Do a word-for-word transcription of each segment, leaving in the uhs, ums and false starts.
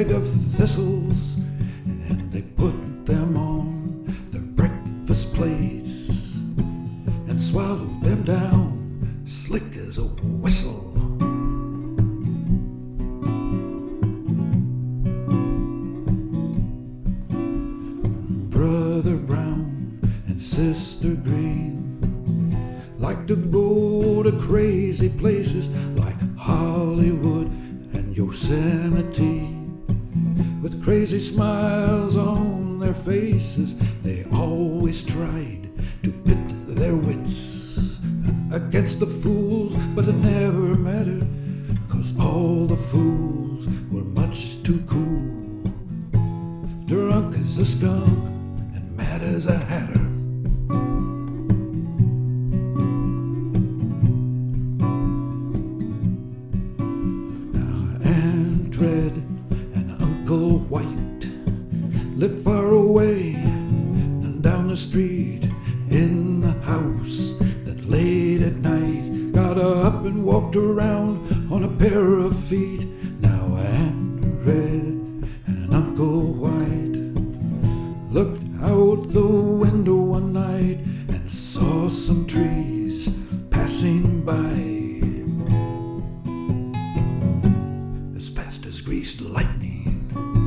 bag of thistles, and they put them on their breakfast plates and swallowed them down slick as a whistle. Brother Brown and Sister Green like to go to crazy places like Hollywood and Yosemite. With crazy smiles on their faces, they always tried to pit their wits against the fools, but it never mattered, 'cause all the fools were much too cool. Drunk as a skunk and mad as a hatter. Red and Uncle White lived far away and down the street in the house that late at night got up and walked around on a pair of feet. Now Aunt Red and Uncle White looked out the window one night and saw some trees passing by greased lightning.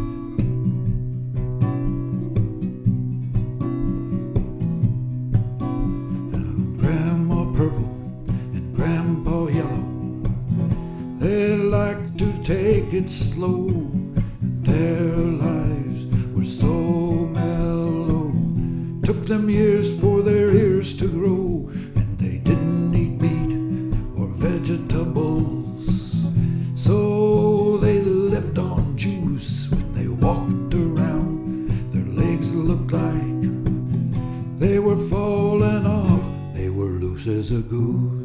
Now, Grandma Purple and Grandpa Yellow, they like to take it slow, and their lives were so mellow. Took them years for their ears to grow, and they didn't eat meat or vegetables, so they lived on juice. When they walked around, their legs looked like they were falling off. They were loose as a goose.